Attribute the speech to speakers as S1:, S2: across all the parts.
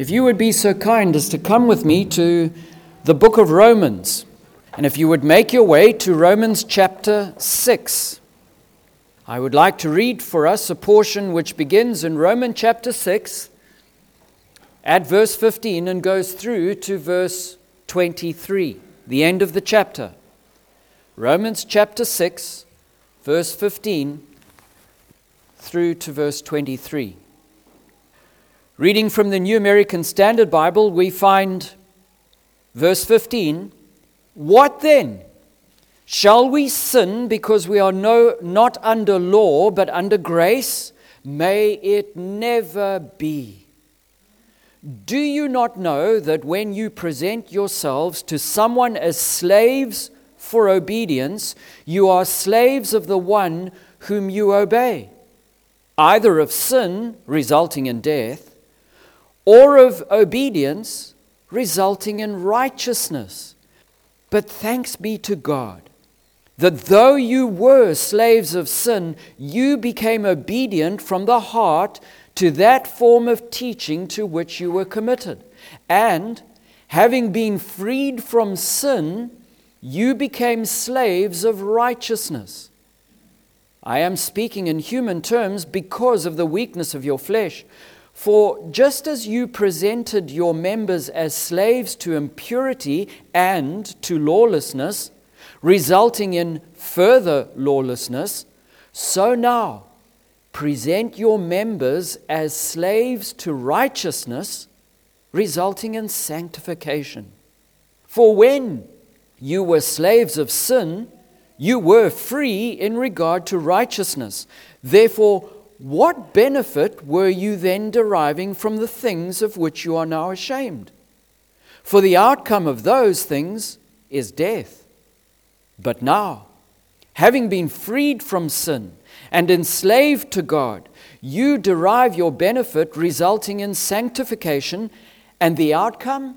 S1: If you would be so kind as to come with me to the book of Romans, and if you would make your way to Romans chapter 6, I would like to read for us a portion which begins in Romans chapter 6 at verse 15 and goes through to verse 23, the end of the chapter. Romans chapter 6, verse 15 through to verse 23. Reading from the New American Standard Bible, we find verse 15, "What then? Shall we sin because we are not under law but under grace? May it never be. Do you not know that when you present yourselves to someone as slaves for obedience, you are slaves of the one whom you obey, either of sin resulting in death, or of obedience resulting in righteousness? But thanks be to God, that though you were slaves of sin, you became obedient from the heart to that form of teaching to which you were committed. And having been freed from sin, you became slaves of righteousness. I am speaking in human terms because of the weakness of your flesh. For just as you presented your members as slaves to impurity and to lawlessness, resulting in further lawlessness, so now present your members as slaves to righteousness, resulting in sanctification. For when you were slaves of sin, you were free in regard to righteousness. Therefore, what benefit were you then deriving from the things of which you are now ashamed? For the outcome of those things is death. But now, having been freed from sin and enslaved to God, you derive your benefit resulting in sanctification, and the outcome,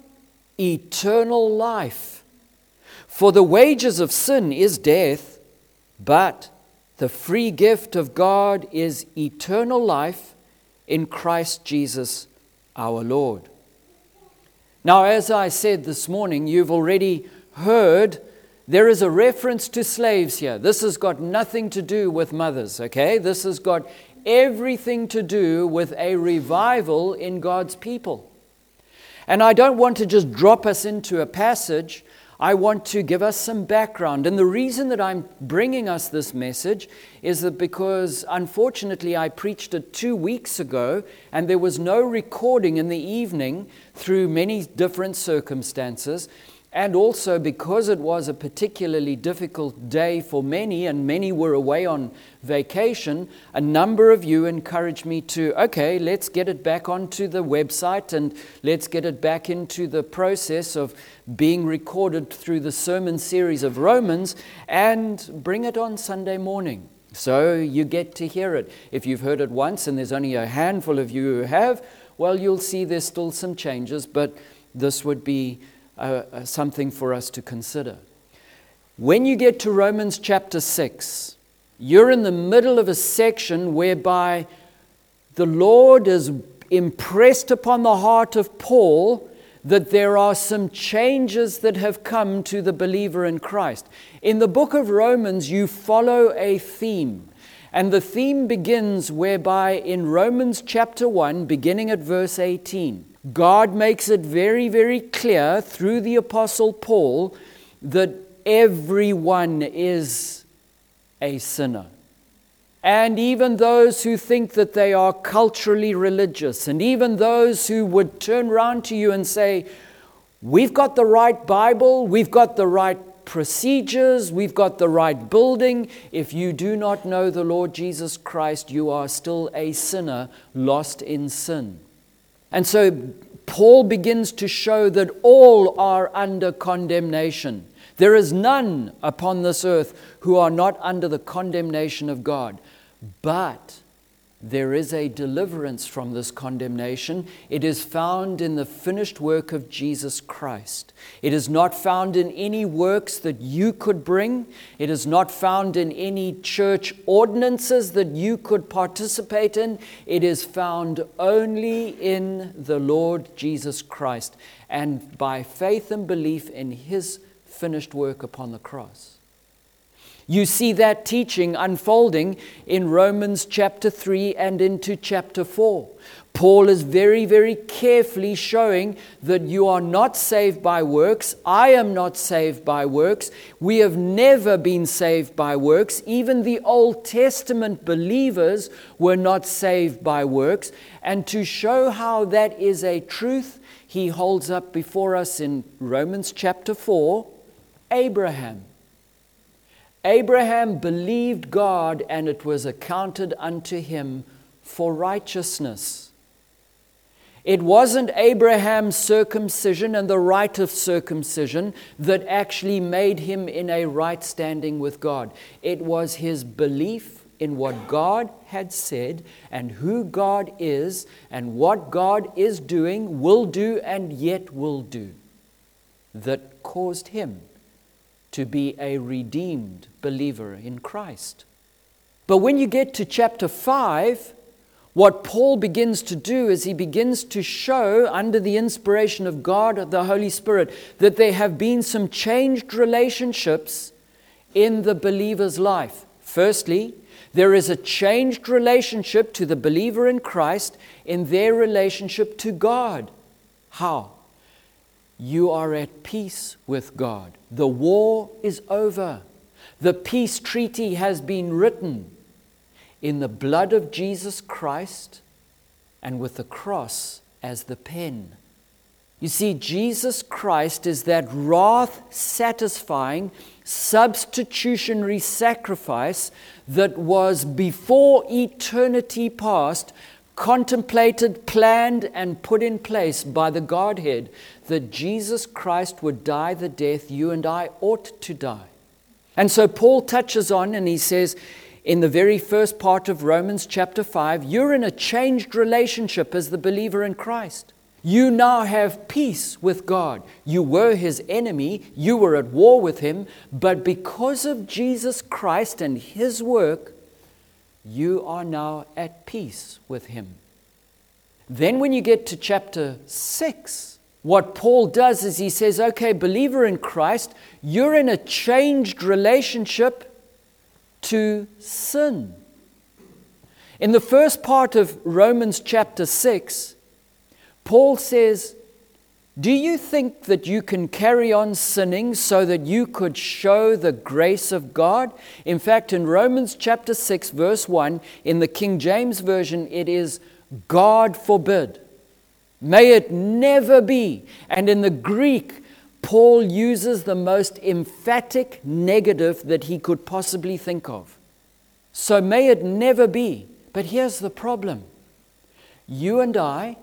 S1: eternal life. For the wages of sin is death, but the free gift of God is eternal life in Christ Jesus our Lord." Now, as I said this morning, you've already heard there is a reference to slaves here. This has got nothing to do with mothers, okay? This has got everything to do with a revival in God's people. And I don't want to just drop us into a passage. I want to give us some background. And the reason that I'm bringing us this message is that because, unfortunately, I preached it 2 weeks ago, and there was no recording in the evening through many different circumstances. And also because it was a particularly difficult day for many, and many were away on vacation, a number of you encouraged me to, okay, let's get it back onto the website and let's get it back into the process of being recorded through the sermon series of Romans and bring it on Sunday morning. So you get to hear it. If you've heard it once and there's only a handful of you who have, well, you'll see there's still some changes, but this would be something for us to consider. When you get to Romans chapter 6, you're in the middle of a section whereby the Lord has impressed upon the heart of Paul that there are some changes that have come to the believer in Christ. In the book of Romans, you follow a theme. And the theme begins whereby in Romans chapter 1, beginning at verse 18, God makes it very, very clear through the Apostle Paul that everyone is a sinner. And even those who think that they are culturally religious, and even those who would turn around to you and say, we've got the right Bible, we've got the right procedures, we've got the right building. If you do not know the Lord Jesus Christ, you are still a sinner lost in sin. And so Paul begins to show that all are under condemnation. There is none upon this earth who are not under the condemnation of God. But there is a deliverance from this condemnation. It is found in the finished work of Jesus Christ. It is not found in any works that you could bring. It is not found in any church ordinances that you could participate in. It is found only in the Lord Jesus Christ and by faith and belief in His finished work upon the cross. You see that teaching unfolding in Romans chapter 3 and into chapter 4. Paul is very, very carefully showing that you are not saved by works. I am not saved by works. We have never been saved by works. Even the Old Testament believers were not saved by works. And to show how that is a truth, he holds up before us in Romans chapter 4, Abraham. Abraham believed God, and it was accounted unto him for righteousness. It wasn't Abraham's circumcision and the rite of circumcision that actually made him in a right standing with God. It was his belief in what God had said and who God is and what God is doing, will do, and yet will do that caused him to be a redeemed believer in Christ. But when you get to chapter 5, what Paul begins to do is he begins to show, under the inspiration of God, the Holy Spirit, that there have been some changed relationships in the believer's life. Firstly, there is a changed relationship to the believer in Christ in their relationship to God. How? You are at peace with God. The war is over. The peace treaty has been written in the blood of Jesus Christ and with the cross as the pen. You see, Jesus Christ is that wrath-satisfying, substitutionary sacrifice that was before eternity past, contemplated, planned, and put in place by the Godhead, that Jesus Christ would die the death you and I ought to die. And so Paul touches on, and he says in the very first part of Romans chapter 5, you're in a changed relationship as the believer in Christ. You now have peace with God. You were His enemy, you were at war with Him, but because of Jesus Christ and His work, you are now at peace with Him. Then when you get to chapter 6, what Paul does is he says, okay, believer in Christ, you're in a changed relationship to sin. In the first part of Romans chapter 6, Paul says, do you think that you can carry on sinning so that you could show the grace of God? In fact, in Romans chapter 6, verse 1, in the King James Version, it is, God forbid. May it never be. And in the Greek, Paul uses the most emphatic negative that he could possibly think of. So may it never be. But here's the problem. You and I,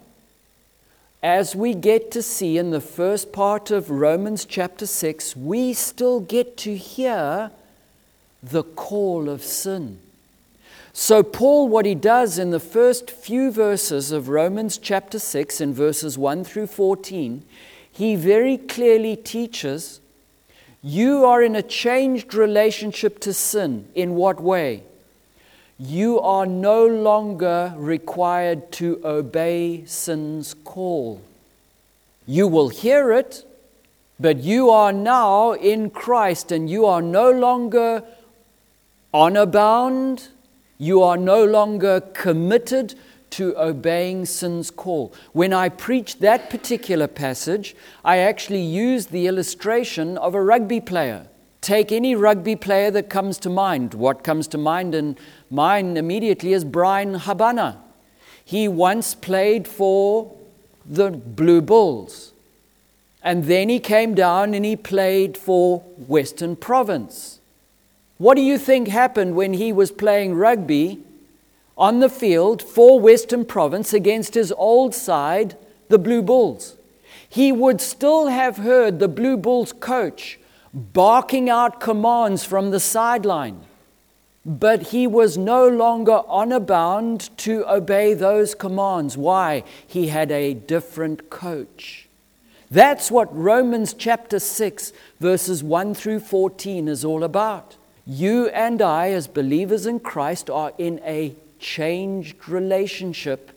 S1: as we get to see in the first part of Romans chapter 6, we still get to hear the call of sin. So Paul, what he does in the first few verses of Romans chapter 6, in verses 1 through 14, he very clearly teaches, you are in a changed relationship to sin. In what way? You are no longer required to obey sin's call. You will hear it, but you are now in Christ and you are no longer honor-bound. You are no longer committed to obeying sin's call. When I preached that particular passage, I actually used the illustration of a rugby player. Take any rugby player that comes to mind. What comes to mind in mine immediately is Brian Habana. He once played for the Blue Bulls. And then he came down and he played for Western Province. What do you think happened when he was playing rugby on the field for Western Province against his old side, the Blue Bulls? He would still have heard the Blue Bulls coach barking out commands from the sideline. But he was no longer honor bound to obey those commands. Why? He had a different coach. That's what Romans chapter 6, verses 1 through 14 is all about. You and I, as believers in Christ, are in a changed relationship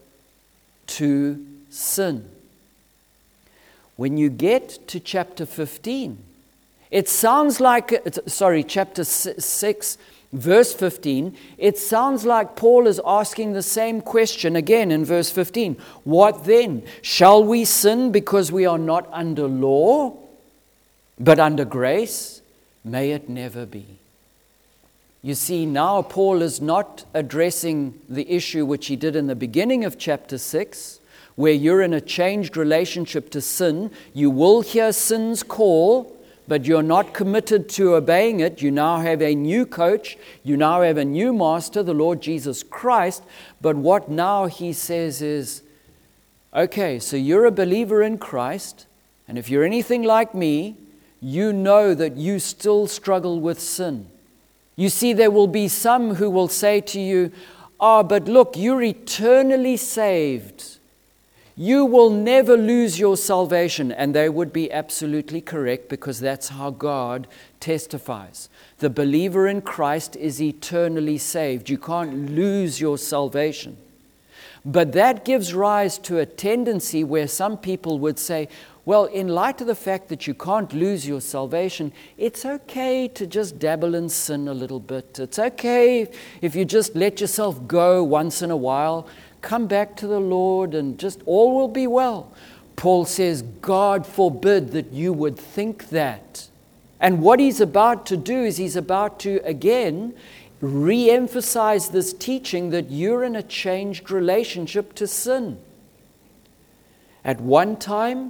S1: to sin. When you get to chapter 15, it sounds like, chapter 6, verse 15, it sounds like Paul is asking the same question again in verse 15. What then? Shall we sin because we are not under law, but under grace? May it never be. You see, now Paul is not addressing the issue which he did in the beginning of chapter 6, where you're in a changed relationship to sin. You will hear sin's call, but you're not committed to obeying it. You now have a new coach. You now have a new master, the Lord Jesus Christ. But what now he says is, okay, so you're a believer in Christ, and if you're anything like me, you know that you still struggle with sin. You see, there will be some who will say to you, but look, you're eternally saved. You will never lose your salvation. And they would be absolutely correct, because that's how God testifies. The believer in Christ is eternally saved. You can't lose your salvation. But that gives rise to a tendency where some people would say, well, in light of the fact that you can't lose your salvation, it's okay to just dabble in sin a little bit. It's okay if you just let yourself go once in a while. Come back to the Lord and just all will be well. Paul says, God forbid that you would think that. And what he's about to do is he's about to, again, re-emphasize this teaching that you're in a changed relationship to sin. At one time,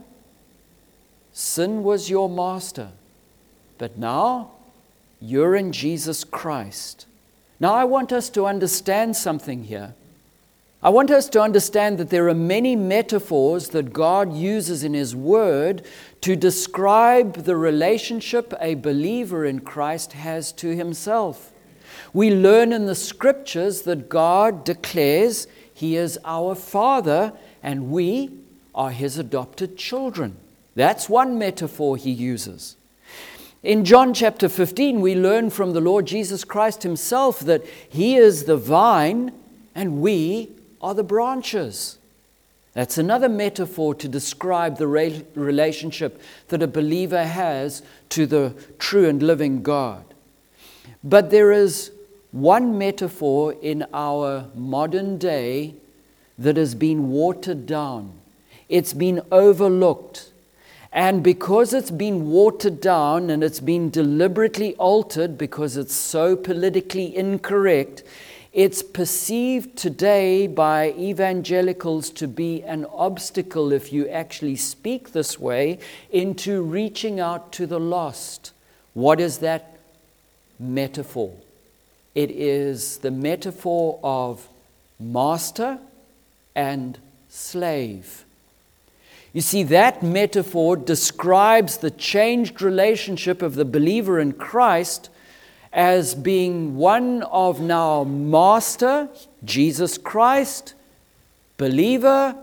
S1: sin was your master, but now you're in Jesus Christ. Now I want us to understand something here. I want us to understand that there are many metaphors that God uses in His Word to describe the relationship a believer in Christ has to himself. We learn in the Scriptures that God declares He is our Father and we are His adopted children. That's one metaphor He uses. In John chapter 15, we learn from the Lord Jesus Christ Himself that He is the vine and we are the branches. That's another metaphor to describe the relationship that a believer has to the true and living God. But there is one metaphor in our modern day that has been watered down. It's been overlooked. And because it's been watered down and it's been deliberately altered because it's so politically incorrect, it's perceived today by evangelicals to be an obstacle, if you actually speak this way, into reaching out to the lost. What is that metaphor? It is the metaphor of master and slave. You see, that metaphor describes the changed relationship of the believer in Christ as being one of now master, Jesus Christ, believer,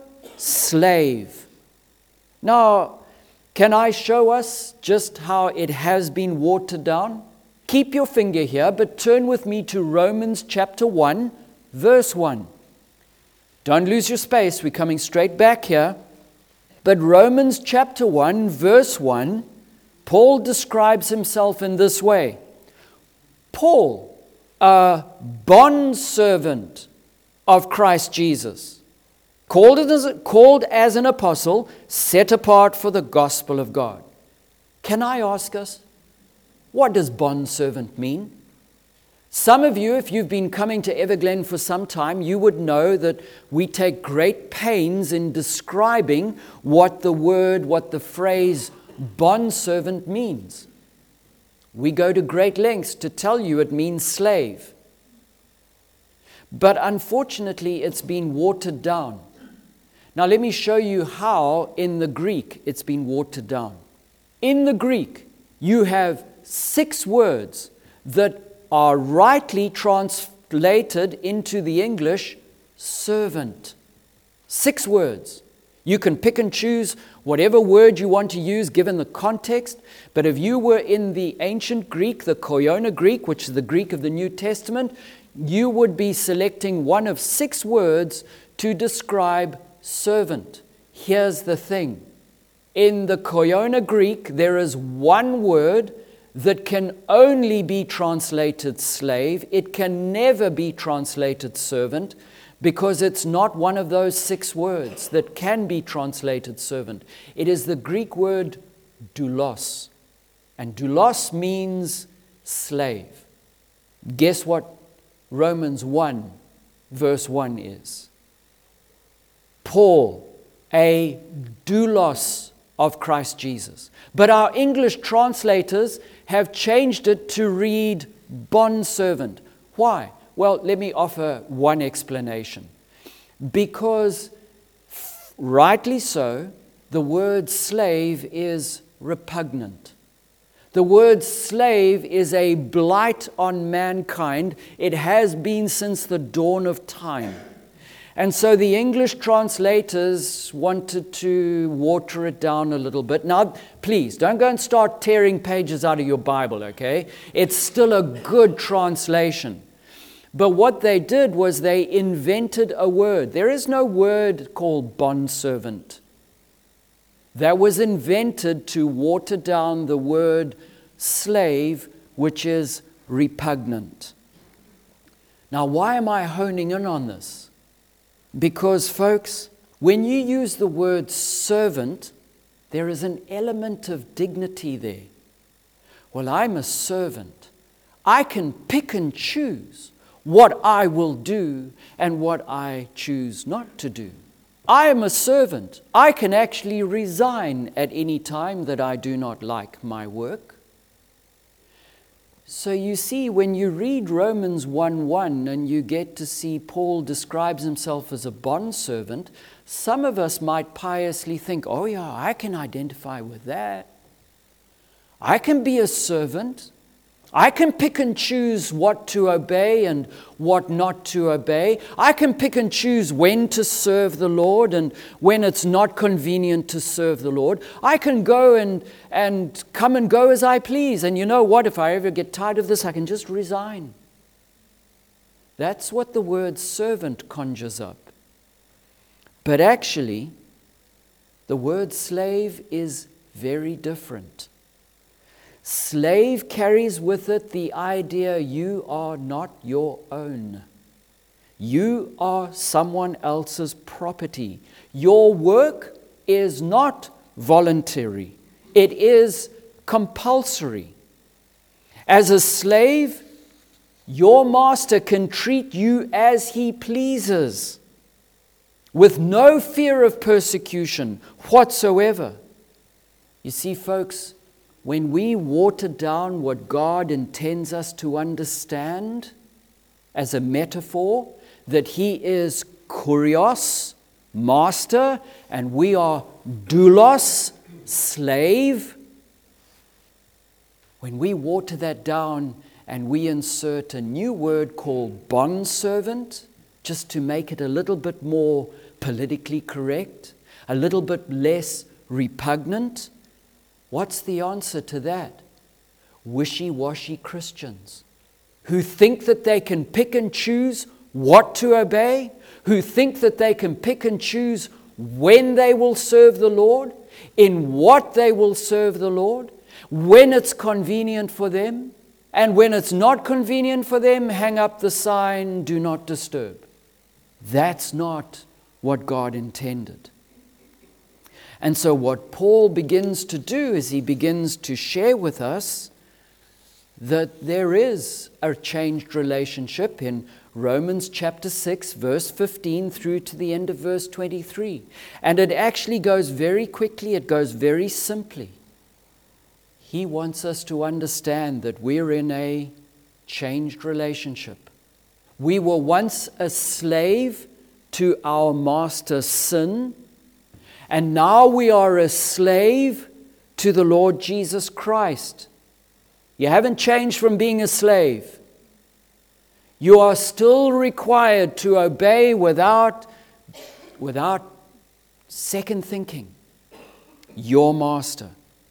S1: slave. Now, can I show us just how it has been watered down? Keep your finger here, but turn with me to Romans chapter 1, verse 1. Don't lose your space, we're coming straight back here. But Romans chapter 1, verse 1, Paul describes himself in this way. Paul, a bondservant of Christ Jesus, called as an apostle, set apart for the gospel of God. Can I ask us, what does bondservant mean? Some of you, if you've been coming to Everglen for some time, you would know that we take great pains in describing what the phrase bondservant means. We go to great lengths to tell you it means slave. But unfortunately, it's been watered down. Now let me show you how in the Greek it's been watered down. In the Greek, you have 6 words that are rightly translated into the English servant. 6 words. You can pick and choose whatever word you want to use given the context, but if you were in the ancient Greek, the Koine Greek, which is the Greek of the New Testament, you would be selecting one of 6 words to describe servant. Here's the thing. In the Koine Greek, there is one word that can only be translated slave. It can never be translated servant, because it's not one of those 6 words that can be translated servant. It is the Greek word doulos. And doulos means slave. Guess what Romans 1, verse 1 is? Paul, a doulos of Christ Jesus. But our English translators have changed it to read bondservant. Why? Well, let me offer one explanation. Because, rightly so, the word slave is repugnant. The word slave is a blight on mankind. It has been since the dawn of time. And so the English translators wanted to water it down a little bit. Now, please, don't go and start tearing pages out of your Bible, okay? It's still a good translation. But what they did was they invented a word. There is no word called bondservant. That was invented to water down the word slave, which is repugnant. Now, why am I honing in on this? Because, folks, when you use the word servant, there is an element of dignity there. Well, I'm a servant. I can pick and choose what I will do and what I choose not to do. I am a servant. I can actually resign at any time that I do not like my work. So you see, when you read Romans 1:1 and you get to see Paul describes himself as a bondservant, some of us might piously think, oh yeah, I can identify with that. I can be a servant. I can pick and choose what to obey and what not to obey. I can pick and choose when to serve the Lord and when it's not convenient to serve the Lord. I can go and come and go as I please. And you know what? If I ever get tired of this, I can just resign. That's what the word servant conjures up. But actually, the word slave is very different. Slave carries with it the idea you are not your own. You are someone else's property. Your work is not voluntary. It is compulsory. As a slave, your master can treat you as he pleases, with no fear of persecution whatsoever. You see, folks, when we water down what God intends us to understand as a metaphor, that He is kurios, master, and we are doulos, slave, when we water that down and we insert a new word called bondservant, just to make it a little bit more politically correct, a little bit less repugnant, what's the answer to that? Wishy-washy Christians who think that they can pick and choose what to obey, who think that they can pick and choose when they will serve the Lord, in what they will serve the Lord, when it's convenient for them, and when it's not convenient for them, hang up the sign, do not disturb. That's not what God intended. And so what Paul begins to do is he begins to share with us that there is a changed relationship in Romans chapter 6, verse 15 through to the end of verse 23. And it actually goes very quickly, it goes very simply. He wants us to understand that we're in a changed relationship. We were once a slave to our master sin, and now we are a slave to the Lord Jesus Christ. You haven't changed from being a slave. You are still required to obey without second thinking your master.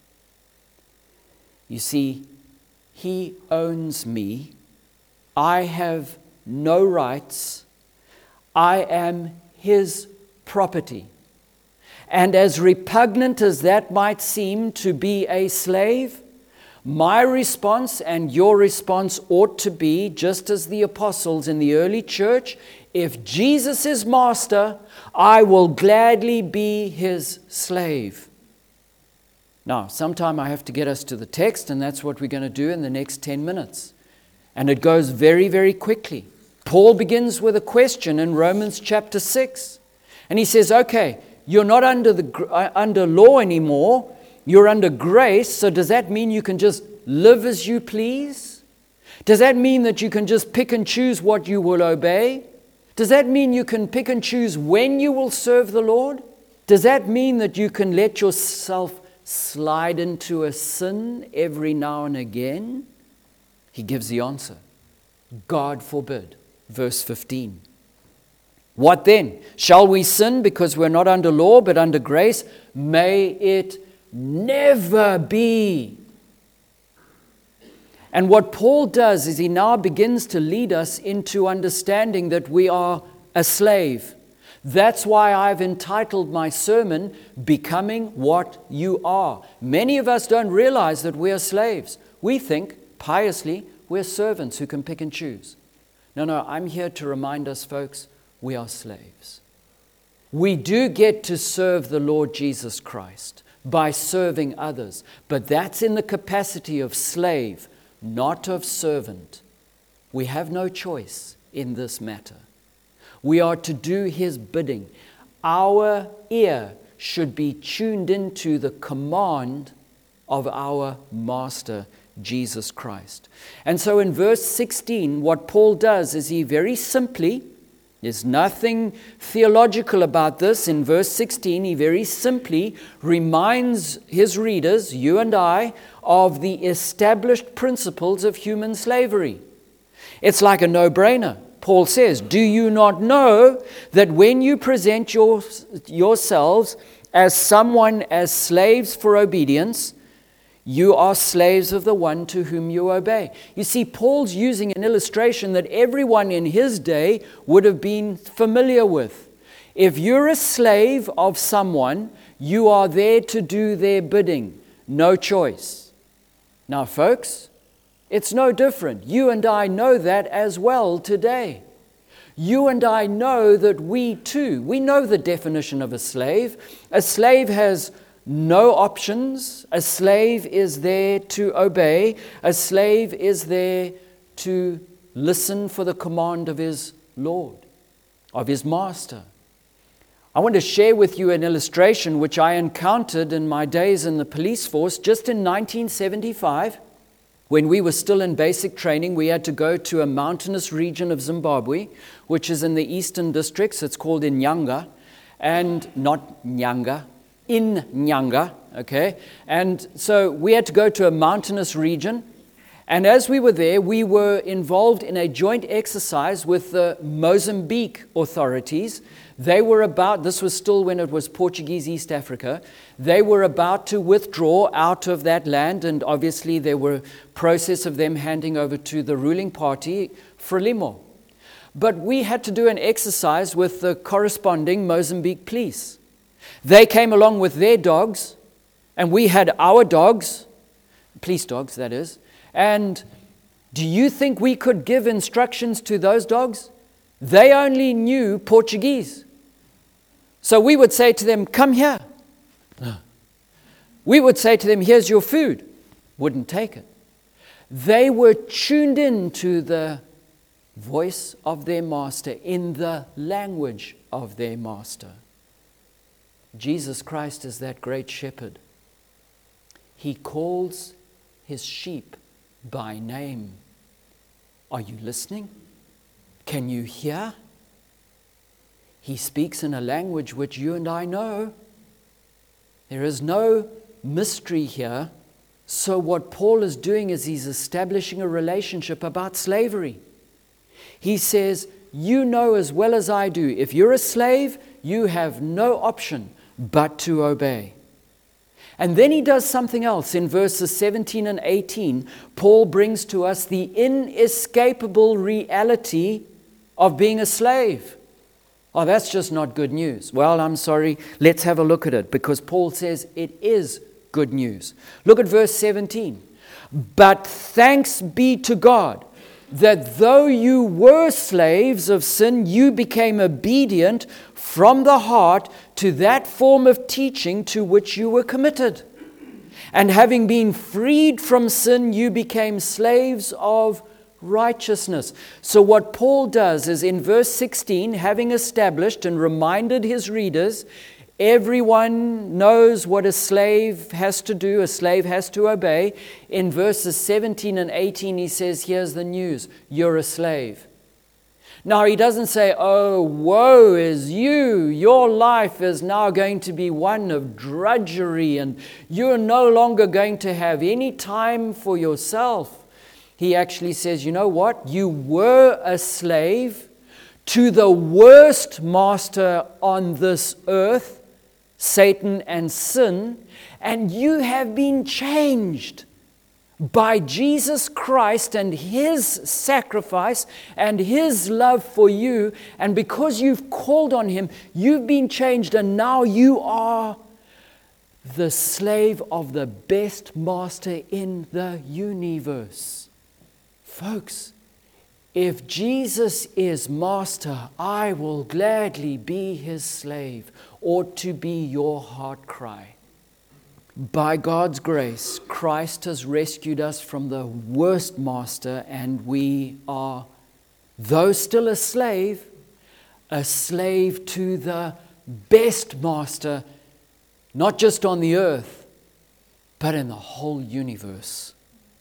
S1: You see, he owns me. I have no rights. I am his property. And as repugnant as that might seem to be a slave, my response and your response ought to be, just as the apostles in the early church, if Jesus is master, I will gladly be his slave. Now, sometime I have to get us to the text, and that's what we're going to do in the next 10 minutes. And it goes very, very quickly. Paul begins with a question in Romans chapter 6. And he says, okay, you're not under law anymore. You're under grace. So does that mean you can just live as you please? Does that mean that you can just pick and choose what you will obey? Does that mean you can pick and choose when you will serve the Lord? Does that mean that you can let yourself slide into a sin every now and again? He gives the answer. God forbid. Verse 15. What then? Shall we sin because we're not under law but under grace? May it never be. And what Paul does is he now begins to lead us into understanding that we are a slave. That's why I've entitled my sermon, Becoming What You Are. Many of us don't realize that we are slaves. We think, piously, we're servants who can pick and choose. No, I'm here to remind us, folks, we are slaves. We do get to serve the Lord Jesus Christ by serving others, but that's in the capacity of slave, not of servant. We have no choice in this matter. We are to do his bidding. Our ear should be tuned into the command of our Master, Jesus Christ. And so in verse 16, what Paul does is he very simply, there's nothing theological about this. In verse 16, he very simply reminds his readers, you and I, of the established principles of human slavery. It's like a no-brainer. Paul says, do you not know that when you present yourselves as slaves for obedience, you are slaves of the one to whom you obey? You see, Paul's using an illustration that everyone in his day would have been familiar with. If you're a slave of someone, you are there to do their bidding. No choice. Now, folks, it's no different. You and I know that as well today. You and I know that we know the definition of a slave. A slave has no options. A slave is there to obey. A slave is there to listen for the command of his Lord, of his master. I want to share with you an illustration which I encountered in my days in the police force just in 1975. When we were still in basic training, we had to go to a mountainous region of Zimbabwe, which is in the eastern districts. It's called Inyanga, and not Nyanga, in Nyanga, okay? And so we had to go to a mountainous region. And as we were there, we were involved in a joint exercise with the Mozambique authorities. This was still when it was Portuguese East Africa, they were about to withdraw out of that land, and obviously there were a process of them handing over to the ruling party, Frelimo. But we had to do an exercise with the corresponding Mozambique police. They came along with their dogs, and we had our dogs, police dogs that is, and do you think we could give instructions to those dogs? They only knew Portuguese. So we would say to them, come here. We would say to them, here's your food. Wouldn't take it. They were tuned in to the voice of their master in the language of their master. Jesus Christ is that great shepherd. He calls his sheep by name. Are you listening? Can you hear? He speaks in a language which you and I know. There is no mystery here. So what Paul is doing is he's establishing a relationship about slavery. He says, you know as well as I do, if you're a slave, you have no option but to obey. And then he does something else. In verses 17 and 18, Paul brings to us the inescapable reality of being a slave. Oh, that's just not good news. Well, I'm sorry. Let's have a look at it, because Paul says it is good news. Look at verse 17. But thanks be to God that though you were slaves of sin, you became obedient from the heart to that form of teaching to which you were committed. And having been freed from sin, you became slaves of righteousness. So what Paul does is in verse 16, having established and reminded his readers, everyone knows what a slave has to do, a slave has to obey. In verses 17 and 18, he says, here's the news, you're a slave. Now, he doesn't say, oh, woe is you. Your life is now going to be one of drudgery and you're no longer going to have any time for yourself. He actually says, you know what? You were a slave to the worst master on this earth, Satan and sin, and you have been changed by Jesus Christ and His sacrifice and His love for you. And because you've called on Him, you've been changed, and now you are the slave of the best master in the universe. Folks, if Jesus is master, I will gladly be His slave, ought to be your heart cry. By God's grace, Christ has rescued us from the worst master, and we are, though still a slave to the best master, not just on the earth, but in the whole universe.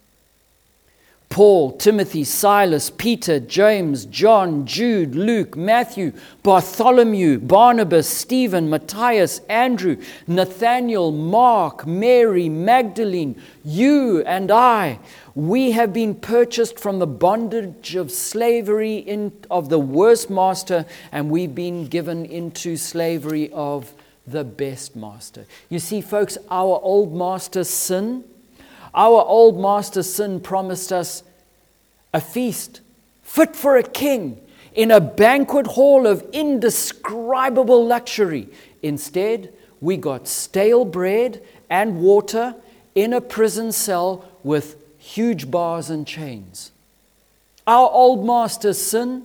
S1: Paul, Timothy, Silas, Peter, James, John, Jude, Luke, Matthew, Bartholomew, Barnabas, Stephen, Matthias, Andrew, Nathaniel, Mark, Mary, Magdalene, you and I, we have been purchased from the bondage of slavery of the worst master, and we've been given into slavery of the best master. You see, folks, our old master sin promised us a feast fit for a king in a banquet hall of indescribable luxury. Instead, we got stale bread and water in a prison cell with huge bars and chains. Our old master sin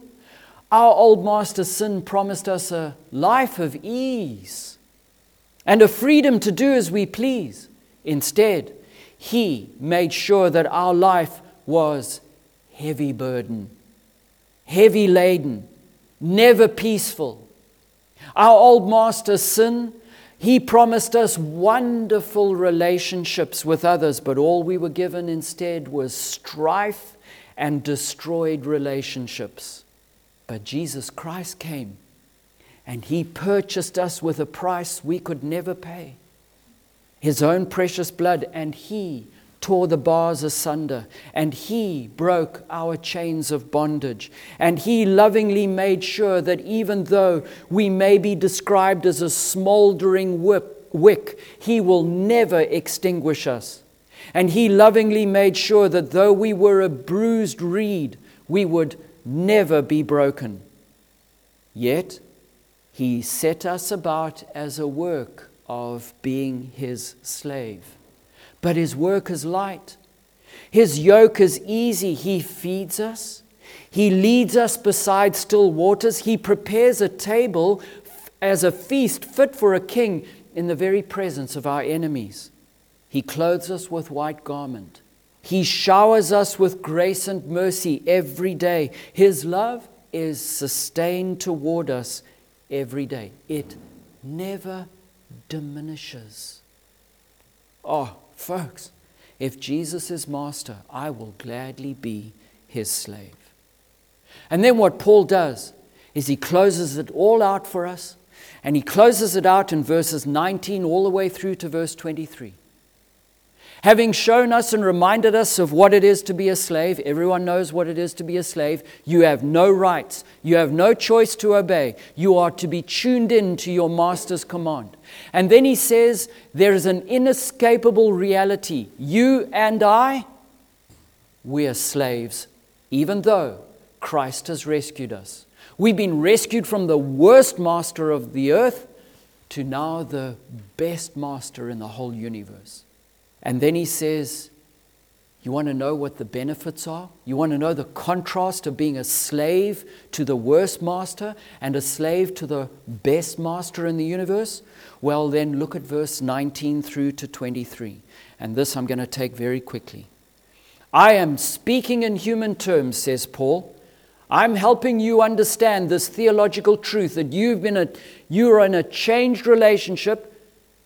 S1: promised us a life of ease and a freedom to do as we please. Instead, He made sure that our life was heavy burden, heavy laden, never peaceful. Our old master sin, he promised us wonderful relationships with others, but all we were given instead was strife and destroyed relationships. But Jesus Christ came, and He purchased us with a price we could never pay. His own precious blood, and He tore the bars asunder, and He broke our chains of bondage, and He lovingly made sure that even though we may be described as a smoldering wick, He will never extinguish us. And He lovingly made sure that though we were a bruised reed, we would never be broken. Yet He set us about as a work of being His slave. But His work is light. His yoke is easy. He feeds us. He leads us beside still waters. He prepares a table as a feast fit for a king in the very presence of our enemies. He clothes us with white garment. He showers us with grace and mercy every day. His love is sustained toward us every day. It never diminishes. Oh, folks, if Jesus is master, I will gladly be His slave. And then what Paul does is he closes it all out for us, and he closes it out in verses 19 all the way through to verse 23. Having shown us and reminded us of what it is to be a slave, everyone knows what it is to be a slave. You have no rights. You have no choice to obey. You are to be tuned in to your master's command. And then he says, there is an inescapable reality. You and I, we are slaves, even though Christ has rescued us. We've been rescued from the worst master of the earth to now the best master in the whole universe. And then he says, you want to know what the benefits are? You want to know the contrast of being a slave to the worst master and a slave to the best master in the universe? Well, then look at verse 19 through to 23. And this I'm going to take very quickly. I am speaking in human terms, says Paul. I'm helping you understand this theological truth that you're in a changed relationship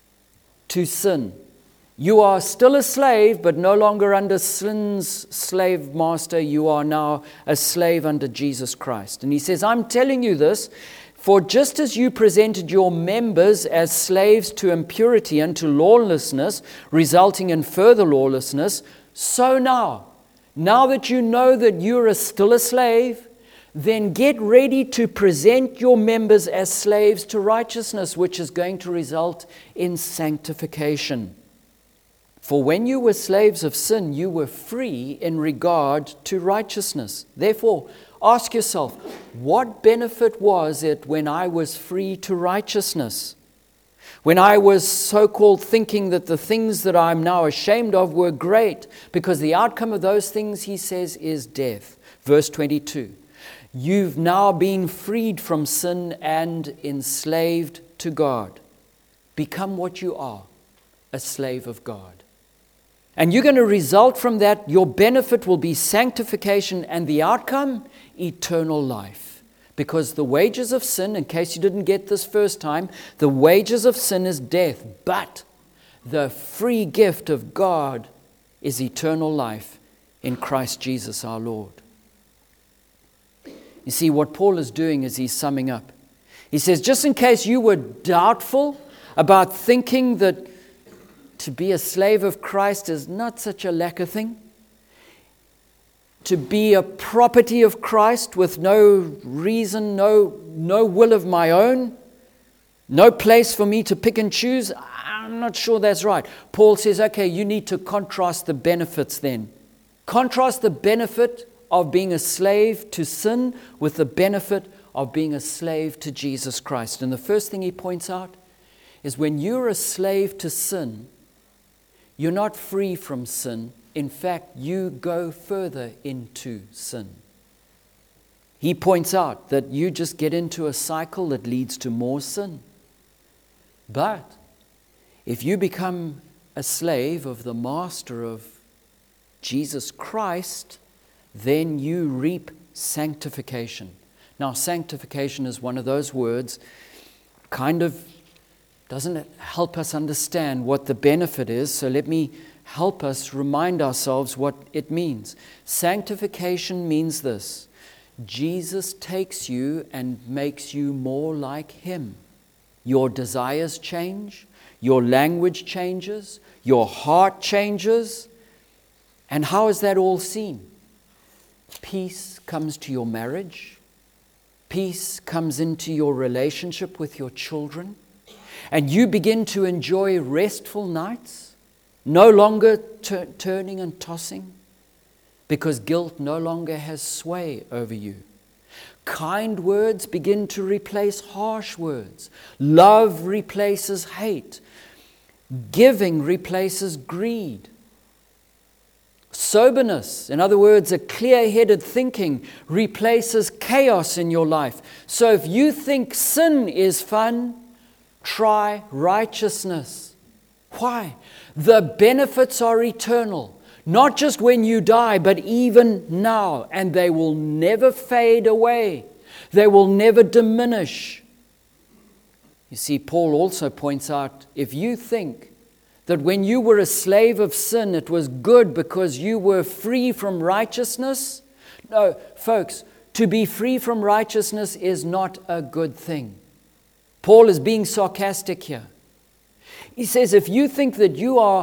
S1: to sin. You are still a slave, but no longer under sin's slave master. You are now a slave under Jesus Christ. And he says, I'm telling you this, for just as you presented your members as slaves to impurity and to lawlessness, resulting in further lawlessness, so now that you know that you're still a slave, then get ready to present your members as slaves to righteousness, which is going to result in sanctification. For when you were slaves of sin, you were free in regard to righteousness. Therefore, ask yourself, what benefit was it when I was free to righteousness? When I was so-called thinking that the things that I'm now ashamed of were great, because the outcome of those things, he says, is death. Verse 22, you've now been freed from sin and enslaved to God. Become what you are, a slave of God. And you're going to result from that, your benefit will be sanctification, and the outcome, eternal life. Because the wages of sin, in case you didn't get this first time, the wages of sin is death. But the free gift of God is eternal life in Christ Jesus our Lord. You see, what Paul is doing is he's summing up. He says, just in case you were doubtful about thinking that to be a slave of Christ is not such a lacquer thing, to be a property of Christ with no reason, no will of my own, no place for me to pick and choose, I'm not sure that's right. Paul says, okay, you need to contrast the benefits then. Contrast the benefit of being a slave to sin with the benefit of being a slave to Jesus Christ. And the first thing he points out is when you're a slave to sin, you're not free from sin. In fact, you go further into sin. He points out that you just get into a cycle that leads to more sin. But if you become a slave of the master of Jesus Christ, then you reap sanctification. Now, sanctification is one of those words, kind of doesn't help us understand what the benefit is. So let me help us remind ourselves what it means. Sanctification means this: Jesus takes you and makes you more like Him. Your desires change, your language changes, your heart changes. And how is that all seen? Peace comes to your marriage. Peace comes into your relationship with your children. And you begin to enjoy restful nights, no longer turning and tossing, because guilt no longer has sway over you. Kind words begin to replace harsh words. Love replaces hate. Giving replaces greed. Soberness, in other words, a clear-headed thinking, replaces chaos in your life. So if you think sin is fun, try righteousness. Why? The benefits are eternal. Not just when you die, but even now. And they will never fade away. They will never diminish. You see, Paul also points out, if you think that when you were a slave of sin, it was good because you were free from righteousness. No, folks, to be free from righteousness is not a good thing. Paul is being sarcastic here. He says, if you think that you are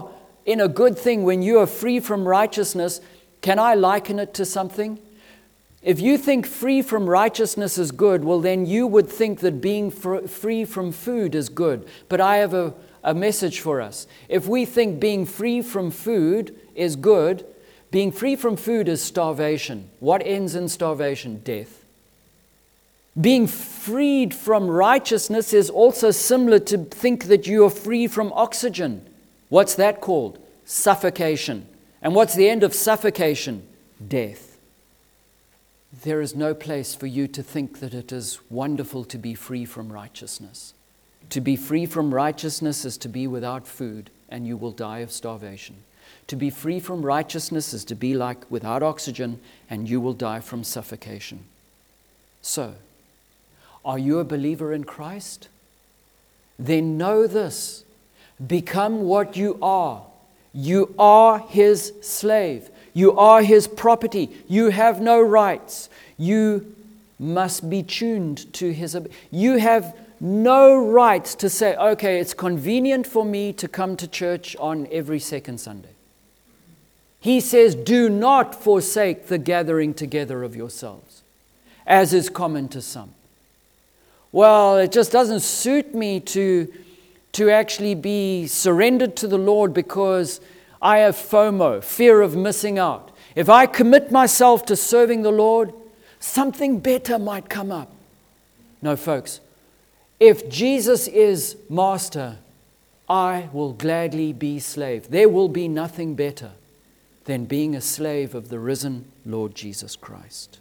S1: in a good thing, when you are free from righteousness, can I liken it to something? If you think free from righteousness is good, well, then you would think that being free from food is good. But I have a message for us. If we think being free from food is good, being free from food is starvation. What ends in starvation? Death. Being freed from righteousness is also similar to think that you are free from oxygen. What's that called? Suffocation. And what's the end of suffocation? Death. There is no place for you to think that it is wonderful to be free from righteousness. To be free from righteousness is to be without food, and you will die of starvation. To be free from righteousness is to be like without oxygen, and you will die from suffocation. So, are you a believer in Christ? Then know this. Become what you are. You are His slave. You are His property. You have no rights. You must be tuned to His. You have no rights to say, okay, it's convenient for me to come to church on every second Sunday. He says, do not forsake the gathering together of yourselves, as is common to some. Well, it just doesn't suit me to actually be surrendered to the Lord because I have FOMO, fear of missing out. If I commit myself to serving the Lord, something better might come up. No, folks, if Jesus is master, I will gladly be slave. There will be nothing better than being a slave of the risen Lord Jesus Christ.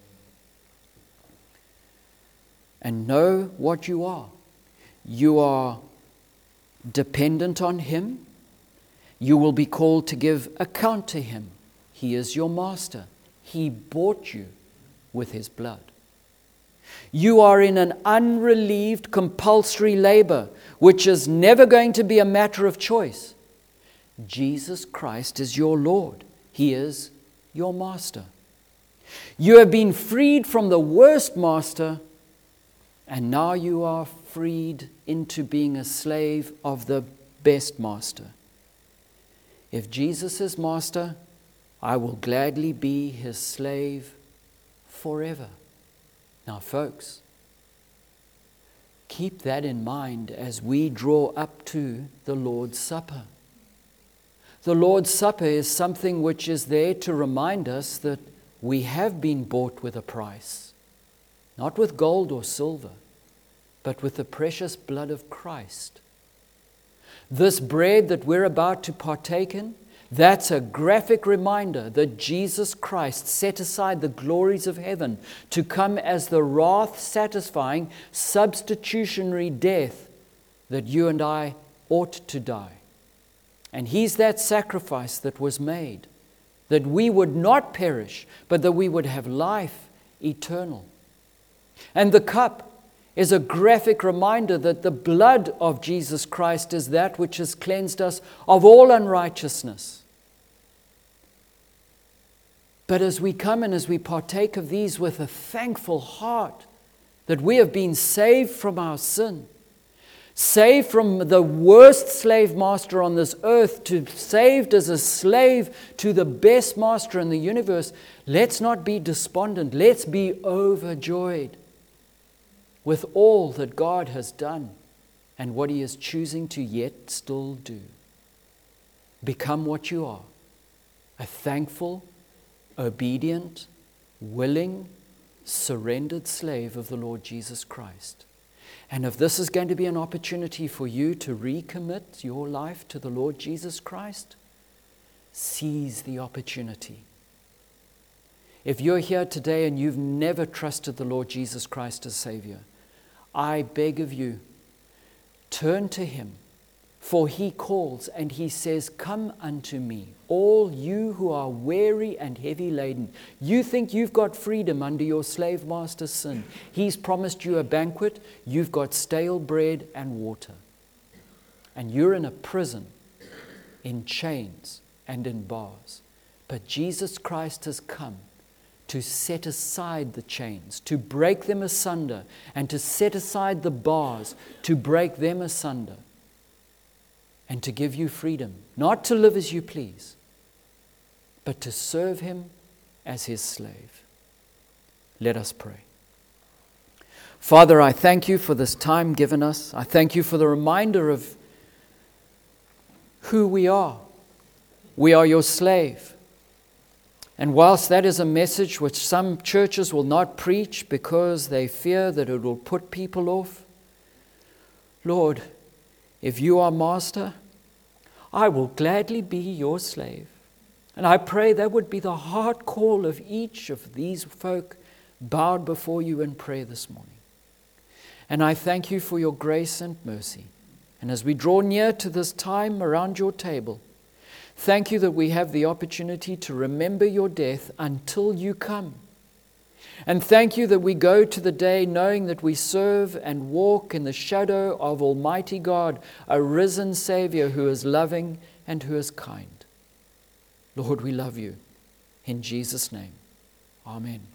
S1: And know what you are. You are dependent on Him. You will be called to give account to Him. He is your master. He bought you with His blood. You are in an unrelieved compulsory labor, which is never going to be a matter of choice. Jesus Christ is your Lord. He is your master. You have been freed from the worst master, and now you are freed into being a slave of the best master. If Jesus is master, I will gladly be His slave forever. Now, folks, keep that in mind as we draw up to the Lord's Supper. The Lord's Supper is something which is there to remind us that we have been bought with a price, not with gold or silver, but with the precious blood of Christ. This bread that we're about to partake in, that's a graphic reminder that Jesus Christ set aside the glories of heaven to come as the wrath-satisfying substitutionary death that you and I ought to die. And He's that sacrifice that was made, that we would not perish, but that we would have life eternal. And the cup is a graphic reminder that the blood of Jesus Christ is that which has cleansed us of all unrighteousness. But as we come and as we partake of these with a thankful heart that we have been saved from our sin, saved from the worst slave master on this earth, to saved as a slave to the best master in the universe, let's not be despondent. Let's be overjoyed with all that God has done and what He is choosing to yet still do. Become what you are, a thankful, obedient, willing, surrendered slave of the Lord Jesus Christ. And if this is going to be an opportunity for you to recommit your life to the Lord Jesus Christ, seize the opportunity. If you're here today and you've never trusted the Lord Jesus Christ as Savior, I beg of you, turn to Him, for He calls and He says, "Come unto me, all you who are weary and heavy laden." You think you've got freedom under your slave master's sin. He's promised you a banquet. You've got stale bread and water. And you're in a prison, in chains and in bars. But Jesus Christ has come to set aside the chains, to break them asunder, and to set aside the bars, to break them asunder. and to give you freedom, not to live as you please, but to serve him as his slave. Let us pray. Father, I thank you for this time given us. I thank you for the reminder of who we are. We are your slave. And whilst that is a message which some churches will not preach because they fear that it will put people off, Lord, if you are master, I will gladly be your slave. And I pray that would be the heart call of each of these folk bowed before you in prayer this morning. And I thank you for your grace and mercy. And as we draw near to this time around your table, thank you that we have the opportunity to remember your death until you come. And thank you that we go to the day knowing that we serve and walk in the shadow of Almighty God, a risen Savior who is loving and who is kind. Lord, we love you. In Jesus' name, amen.